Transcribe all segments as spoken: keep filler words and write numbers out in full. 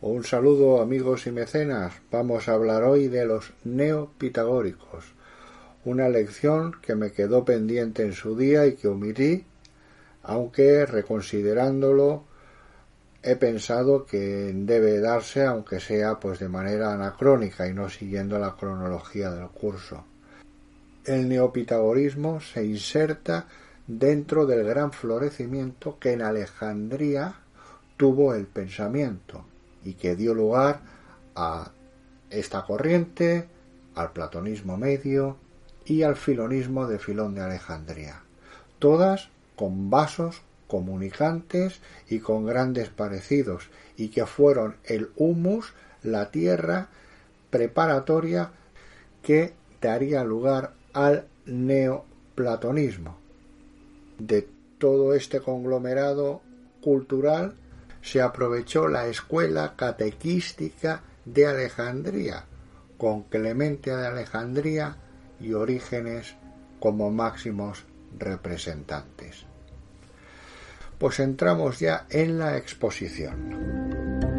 Un saludo, amigos y mecenas. Vamos a hablar hoy de los neopitagóricos, una lección que me quedó pendiente en su día y que omití, aunque reconsiderándolo he pensado que debe darse, aunque sea pues de manera anacrónica y no siguiendo la cronología del curso. El neopitagorismo se inserta dentro del gran florecimiento que en Alejandría tuvo el pensamiento y que dio lugar a esta corriente, al platonismo medio y al filonismo de Filón de Alejandría, todas con vasos comunicantes y con grandes parecidos, y que fueron el humus, la tierra preparatoria que daría lugar al neoplatonismo. De todo este conglomerado cultural se aprovechó la escuela catequística de Alejandría, con Clemente de Alejandría y Orígenes como máximos representantes. Pues entramos ya en la exposición.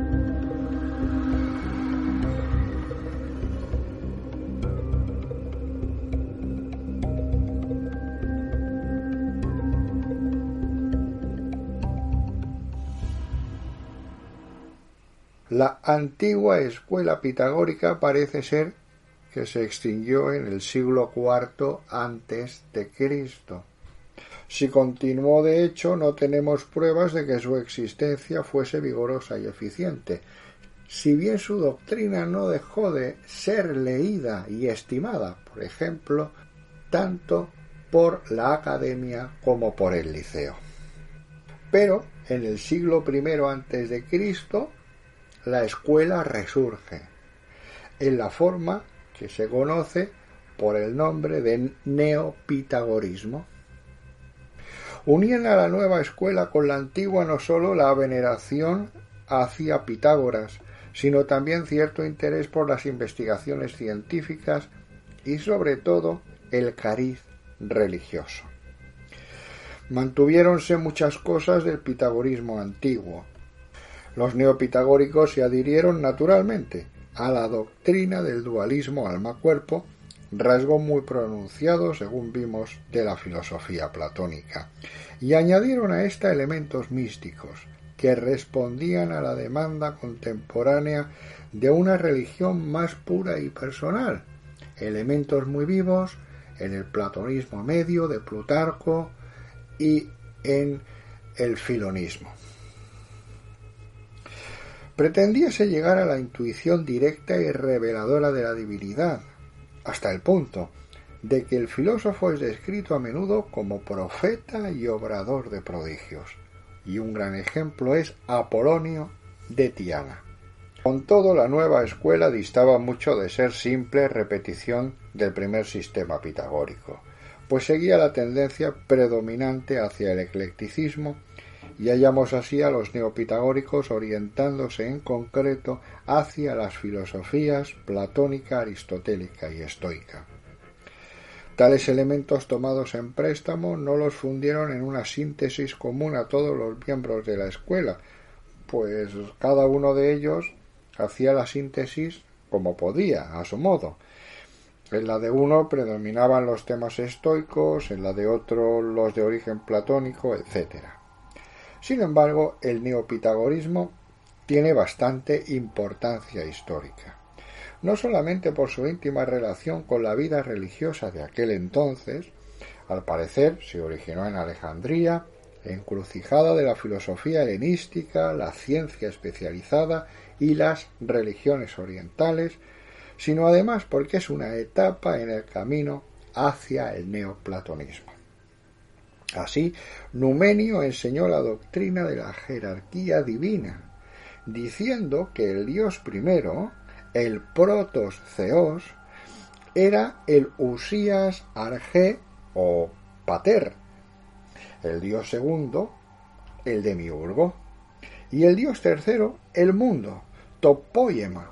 La antigua escuela pitagórica parece ser que se extinguió en el siglo cuarto antes de Cristo. Si continuó, de hecho, no tenemos pruebas de que su existencia fuese vigorosa y eficiente, si bien su doctrina no dejó de ser leída y estimada, por ejemplo, tanto por la academia como por el liceo. Pero en el siglo primero antes de Cristo la escuela resurge en la forma que se conoce por el nombre de neopitagorismo. Unían a la nueva escuela con la antigua no sólo la veneración hacia Pitágoras, sino también cierto interés por las investigaciones científicas y sobre todo el cariz religioso. Mantuviéronse muchas cosas del pitagorismo antiguo. Los neopitagóricos se adhirieron naturalmente a la doctrina del dualismo alma-cuerpo, rasgo muy pronunciado, según vimos, de la filosofía platónica, y añadieron a esta elementos místicos que respondían a la demanda contemporánea de una religión más pura y personal, elementos muy vivos en el platonismo medio de Plutarco y en el filonismo. Pretendiese llegar a la intuición directa y reveladora de la divinidad, hasta el punto de que el filósofo es descrito a menudo como profeta y obrador de prodigios, y un gran ejemplo es Apolonio de Tiana. Con todo, la nueva escuela distaba mucho de ser simple repetición del primer sistema pitagórico, pues seguía la tendencia predominante hacia el eclecticismo, y hallamos así a los neopitagóricos orientándose en concreto hacia las filosofías platónica, aristotélica y estoica. Tales elementos tomados en préstamo no los fundieron en una síntesis común a todos los miembros de la escuela, pues cada uno de ellos hacía la síntesis como podía, a su modo. En la de uno predominaban los temas estoicos, en la de otro los de origen platónico, etcétera. Sin embargo, el neopitagorismo tiene bastante importancia histórica, no solamente por su íntima relación con la vida religiosa de aquel entonces. Al parecer se originó en Alejandría, encrucijada de la filosofía helenística, la ciencia especializada y las religiones orientales, sino además porque es una etapa en el camino hacia el neoplatonismo. Así, Numenio enseñó la doctrina de la jerarquía divina, diciendo que el dios primero, el protos theos, era el Usías Argé o Pater, el dios segundo, el demiurgo, y el dios tercero, el mundo, Topóyema.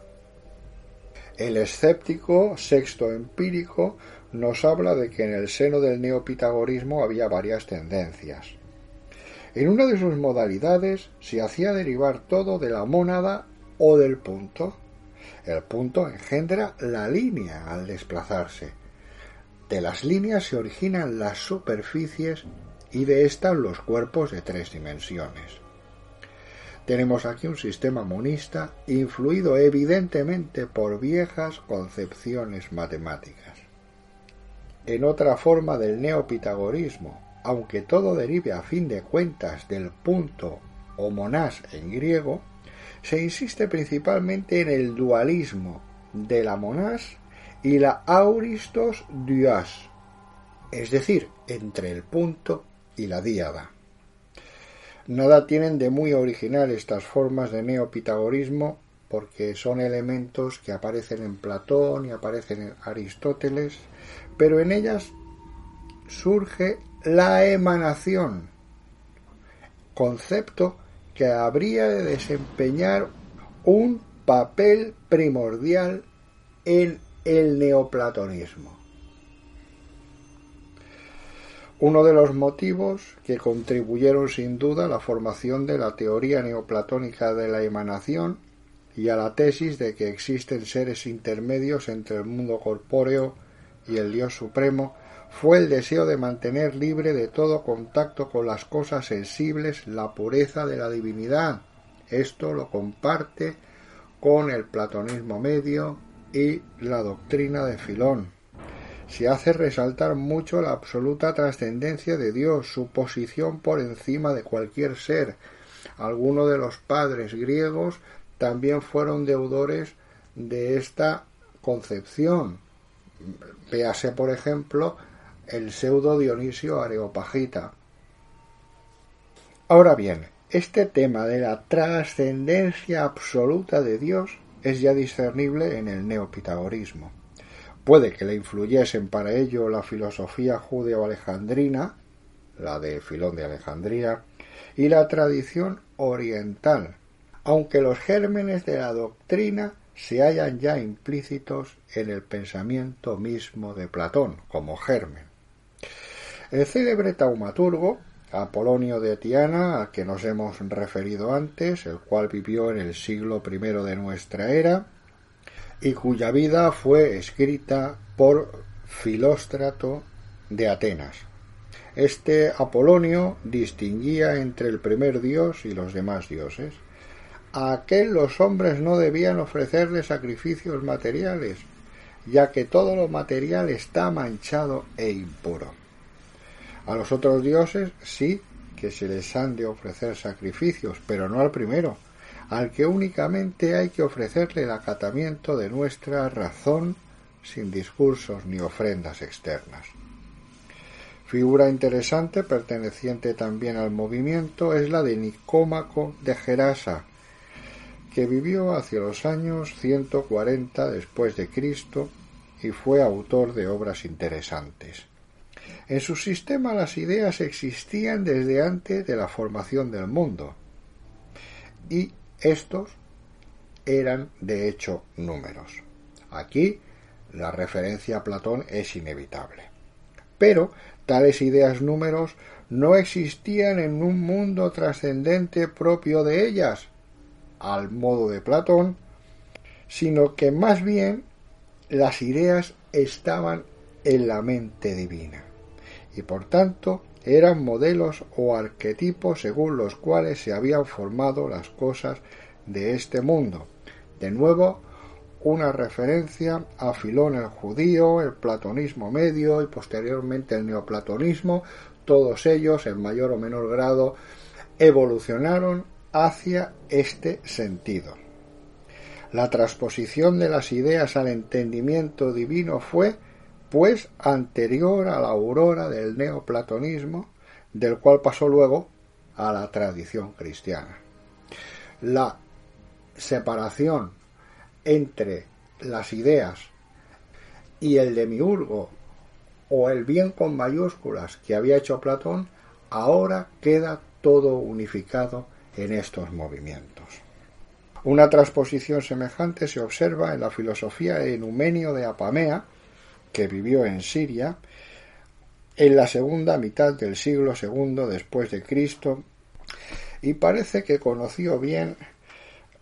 El escéptico Sexto Empírico nos habla de que en el seno del neopitagorismo había varias tendencias. En una de sus modalidades se hacía derivar todo de la mónada o del punto. El punto engendra la línea al desplazarse. De las líneas se originan las superficies y de estas los cuerpos de tres dimensiones. Tenemos aquí un sistema monista influido evidentemente por viejas concepciones matemáticas. En otra forma del neopitagorismo, aunque todo derive a fin de cuentas del punto o monás en griego, se insiste principalmente en el dualismo de la monás y la auristos dios, es decir, entre el punto y la díada. Nada tienen de muy original estas formas de neopitagorismo, porque son elementos que aparecen en Platón y aparecen en Aristóteles, pero en ellas surge la emanación, concepto que habría de desempeñar un papel primordial en el neoplatonismo. Uno de los motivos que contribuyeron sin duda a la formación de la teoría neoplatónica de la emanación y a la tesis de que existen seres intermedios entre el mundo corpóreo y el Dios Supremo fue el deseo de mantener libre de todo contacto con las cosas sensibles la pureza de la divinidad. Esto lo comparte con el platonismo medio y la doctrina de Filón. Se hace resaltar mucho la absoluta trascendencia de Dios, su posición por encima de cualquier ser. Algunos de los padres griegos también fueron deudores de esta concepción. Véase, por ejemplo, el pseudo Dionisio Areopagita. Ahora bien, este tema de la trascendencia absoluta de Dios es ya discernible en el neopitagorismo. Puede que le influyesen para ello la filosofía judeo-alejandrina, la de Filón de Alejandría, y la tradición oriental, aunque los gérmenes de la doctrina se hallan ya implícitos en el pensamiento mismo de Platón, como germen. El célebre taumaturgo, Apolonio de Tiana, al que nos hemos referido antes, el cual vivió en el siglo primero de nuestra era, y cuya vida fue escrita por Filóstrato de Atenas. Este Apolonio distinguía entre el primer dios y los demás dioses. A aquel los hombres no debían ofrecerle sacrificios materiales, ya que todo lo material está manchado e impuro. A los otros dioses sí que se les han de ofrecer sacrificios, pero no al primero, al que únicamente hay que ofrecerle el acatamiento de nuestra razón sin discursos ni ofrendas externas. Figura interesante, perteneciente también al movimiento, es la de Nicómaco de Gerasa, que vivió hacia los años ciento cuarenta después de Cristo y fue autor de obras interesantes. En su sistema las ideas existían desde antes de la formación del mundo, y estos eran de hecho números. Aquí la referencia a Platón es inevitable. Pero tales ideas números no existían en un mundo trascendente propio de ellas, al modo de Platón, sino que más bien las ideas estaban en la mente divina, y por tanto eran modelos o arquetipos según los cuales se habían formado las cosas de este mundo. De nuevo, una referencia a Filón el judío, el platonismo medio y posteriormente el neoplatonismo, todos ellos en mayor o menor grado evolucionaron hacia este sentido. La transposición de las ideas al entendimiento divino fue, pues, anterior a la aurora del neoplatonismo, del cual pasó luego a la tradición cristiana. La separación entre las ideas y el demiurgo o el bien con mayúsculas que había hecho Platón, ahora queda todo unificado en estos movimientos. Una transposición semejante se observa en la filosofía de Enumenio de Apamea, que vivió en Siria en la segunda mitad del siglo segundo después de Cristo, y parece que conoció bien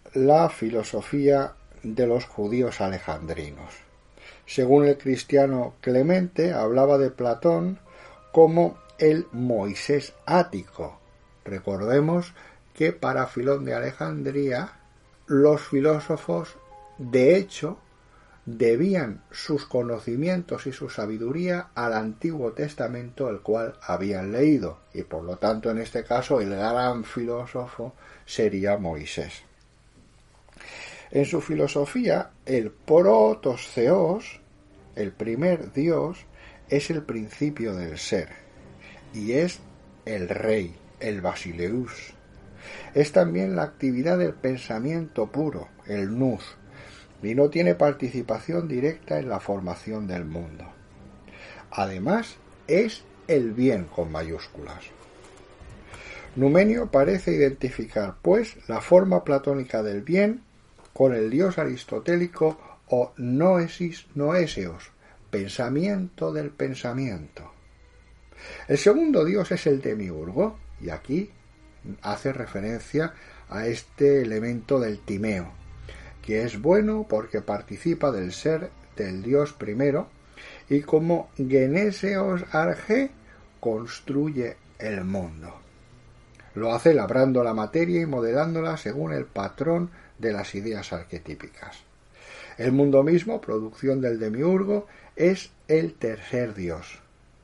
la filosofía de los judíos alejandrinos. Según el cristiano Clemente, hablaba de Platón como el Moisés ático. Recordemos que para Filón de Alejandría los filósofos, de hecho, debían sus conocimientos y su sabiduría al Antiguo Testamento, el cual habían leído, y por lo tanto en este caso el gran filósofo sería Moisés. En su filosofía, el protos theos, el primer Dios, es el principio del ser, y es el rey, el basileus. Es también la actividad del pensamiento puro, el nous, y no tiene participación directa en la formación del mundo. Además, es el bien con mayúsculas. Numenio parece identificar, pues, la forma platónica del bien con el dios aristotélico o noesis noeseos, pensamiento del pensamiento. El segundo dios es el demiurgo, y aquí hace referencia a este elemento del timeo, que es bueno porque participa del ser del dios primero y como geneseos arge construye el mundo. Lo hace labrando la materia y modelándola según el patrón de las ideas arquetípicas. El mundo mismo, producción del demiurgo, es el tercer dios.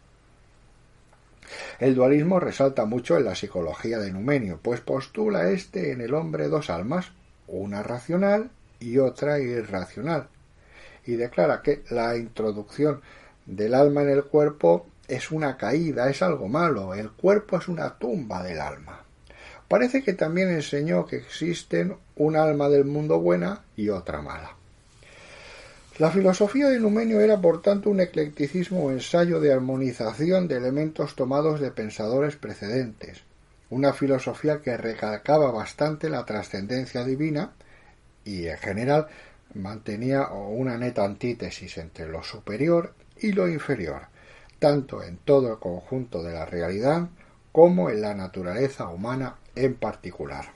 El dualismo resalta mucho en la psicología de Numenio, pues postula este en el hombre dos almas, una racional y otra irracional, y declara que la introducción del alma en el cuerpo es una caída, es algo malo, el cuerpo es una tumba del alma. Parece que también enseñó que existen un alma del mundo buena y otra mala. La filosofía de Numenio era, por tanto, un eclecticismo o ensayo de armonización de elementos tomados de pensadores precedentes, una filosofía que recalcaba bastante la trascendencia divina y, en general, mantenía una neta antítesis entre lo superior y lo inferior, tanto en todo el conjunto de la realidad como en la naturaleza humana en particular.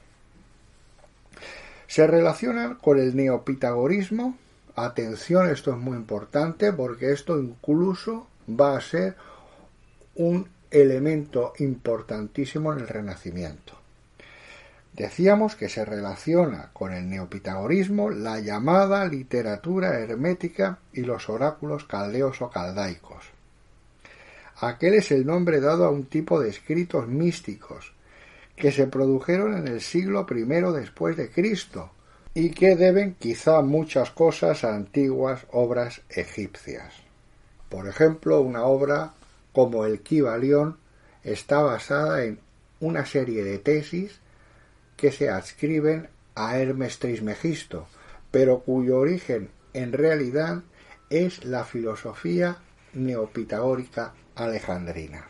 Se relacionan con el neopitagorismo. Atención, esto es muy importante porque esto incluso va a ser un elemento importantísimo en el Renacimiento. Decíamos que se relaciona con el neopitagorismo la llamada literatura hermética y los oráculos caldeos o caldaicos. Aquel es el nombre dado a un tipo de escritos místicos que se produjeron en el siglo primero después de Cristo y que deben quizá muchas cosas a antiguas obras egipcias. Por ejemplo, una obra como el Kybalión está basada en una serie de tesis que se adscriben a Hermes Trismegisto, pero cuyo origen en realidad es la filosofía neopitagórica alejandrina.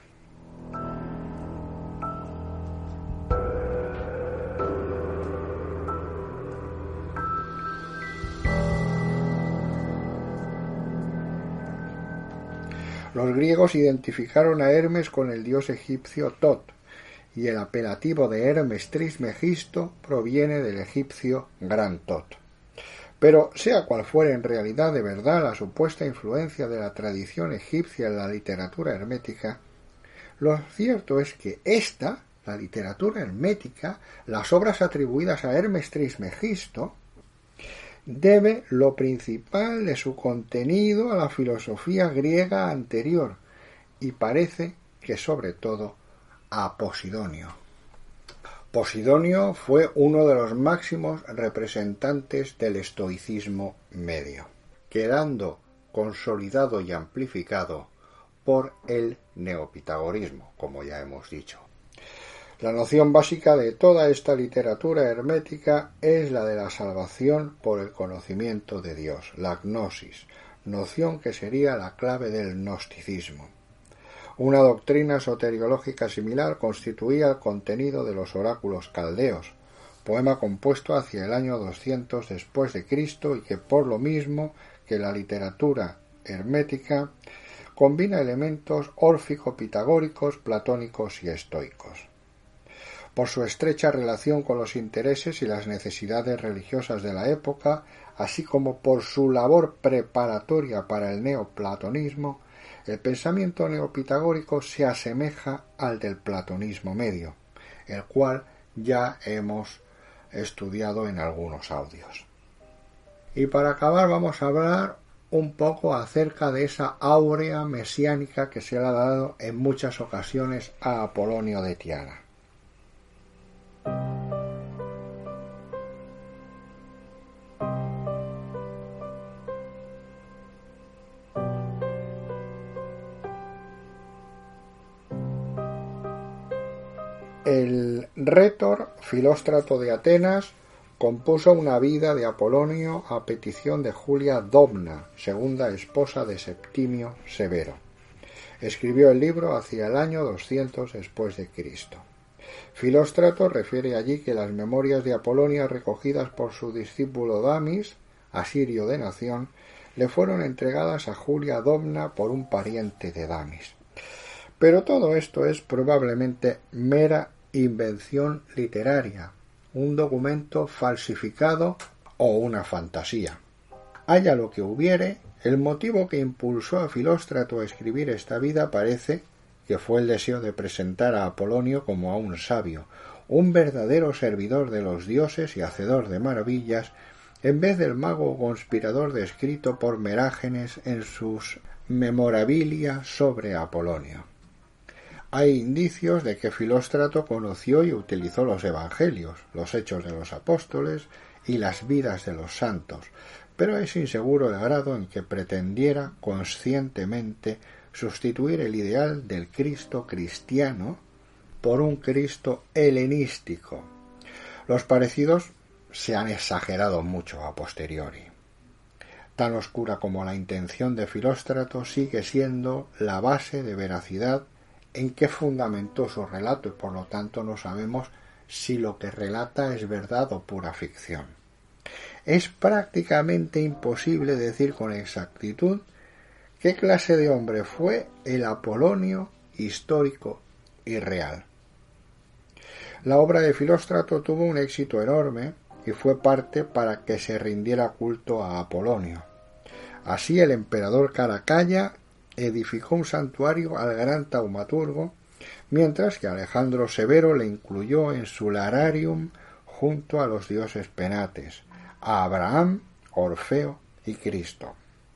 Los griegos identificaron a Hermes con el dios egipcio Tot, y el apelativo de Hermes Trismegisto proviene del egipcio Gran Tot. Pero, sea cual fuere en realidad de verdad la supuesta influencia de la tradición egipcia en la literatura hermética, lo cierto es que esta, la literatura hermética, las obras atribuidas a Hermes Trismegisto, debe lo principal de su contenido a la filosofía griega anterior, y parece que sobre todo a Posidonio. Posidonio fue uno de los máximos representantes del estoicismo medio, quedando consolidado y amplificado por el neopitagorismo, como ya hemos dicho. La noción básica de toda esta literatura hermética es la de la salvación por el conocimiento de Dios, la gnosis, noción que sería la clave del gnosticismo. Una doctrina soteriológica similar constituía el contenido de los oráculos caldeos, poema compuesto hacia el año doscientos después de Cristo y que por lo mismo que la literatura hermética combina elementos órfico-pitagóricos, platónicos y estoicos. por su estrecha relación con los intereses y las necesidades religiosas de la época, así como por su labor preparatoria para el neoplatonismo, el pensamiento neopitagórico se asemeja al del platonismo medio, el cual ya hemos estudiado en algunos audios. Y para acabar vamos a hablar un poco acerca de esa áurea mesiánica que se le ha dado en muchas ocasiones a Apolonio de Tiana. El rétor Filóstrato de Atenas compuso una vida de Apolonio a petición de Julia Domna, segunda esposa de Septimio Severo. Escribió el libro hacia el año doscientos después de Cristo. Filóstrato refiere allí que las memorias de Apolonio recogidas por su discípulo Damis, asirio de nación, le fueron entregadas a Julia Domna por un pariente de Damis. Pero todo esto es probablemente mera invención literaria, un documento falsificado o una fantasía. Haya lo que hubiere, el motivo que impulsó a Filóstrato a escribir esta vida parece que fue el deseo de presentar a Apolonio como a un sabio, un verdadero servidor de los dioses y hacedor de maravillas, en vez del mago conspirador descrito por Merágenes en sus Memorabilia sobre Apolonio. Hay indicios de que Filóstrato conoció y utilizó los evangelios, los hechos de los apóstoles y las vidas de los santos, pero es inseguro el grado en que pretendiera conscientemente sustituir el ideal del Cristo cristiano por un Cristo helenístico. Los parecidos se han exagerado mucho a posteriori. Tan oscura como la intención de Filóstrato sigue siendo la base de veracidad en que fundamentó su relato y por lo tanto no sabemos si lo que relata es verdad o pura ficción. Es prácticamente imposible decir con exactitud qué clase de hombre fue el Apolonio histórico y real. La obra de Filóstrato tuvo un éxito enorme y fue parte para que se rindiera culto a Apolonio. Así el emperador Caracalla edificó un santuario al gran taumaturgo, mientras que Alejandro Severo le incluyó en su lararium junto a los dioses penates, a Abraham, Orfeo y Cristo.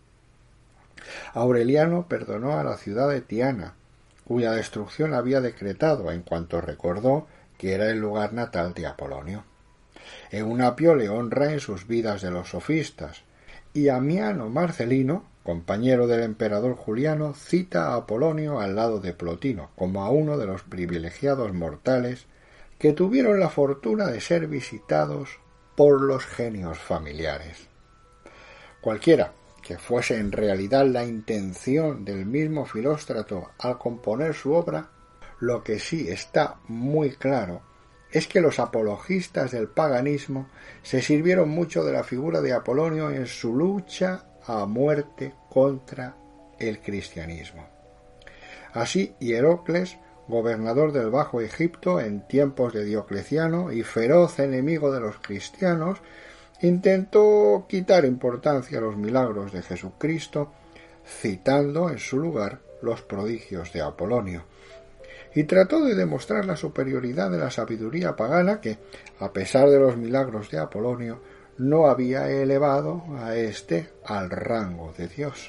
Aureliano perdonó a la ciudad de Tiana, cuya destrucción había decretado en cuanto recordó que era el lugar natal de Apolonio. Eunapio le honra en sus vidas de los sofistas, y Amiano Marcelino, compañero del emperador Juliano, cita a Apolonio al lado de Plotino como a uno de los privilegiados mortales que tuvieron la fortuna de ser visitados por los genios familiares. Cualquiera que fuese en realidad la intención del mismo Filóstrato al componer su obra, lo que sí está muy claro es que los apologistas del paganismo se sirvieron mucho de la figura de Apolonio en su lucha a muerte contra el cristianismo. Así, Hierocles, gobernador del Bajo Egipto en tiempos de Diocleciano y feroz enemigo de los cristianos, intentó quitar importancia a los milagros de Jesucristo, citando en su lugar los prodigios de Apolonio, y trató de demostrar la superioridad de la sabiduría pagana que, a pesar de los milagros de Apolonio, no había elevado a éste al rango de Dios.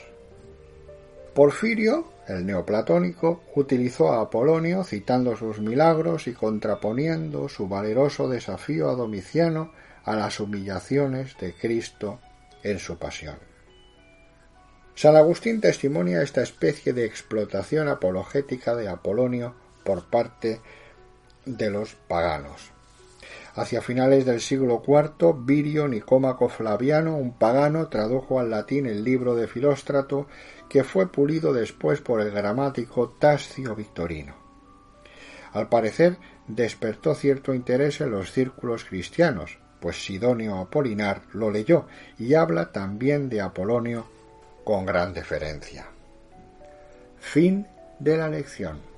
Porfirio, el neoplatónico, utilizó a Apolonio citando sus milagros y contraponiendo su valeroso desafío a Domiciano a las humillaciones de Cristo en su pasión. San Agustín testimonia esta especie de explotación apologética de Apolonio por parte de los paganos. Hacia finales del siglo cuarto, Virio Nicómaco Flaviano, un pagano, tradujo al latín el libro de Filóstrato, que fue pulido después por el gramático Tascio Victorino. Al parecer, despertó cierto interés en los círculos cristianos, pues Sidonio Apolinar lo leyó y habla también de Apolonio con gran deferencia. Fin de la lección.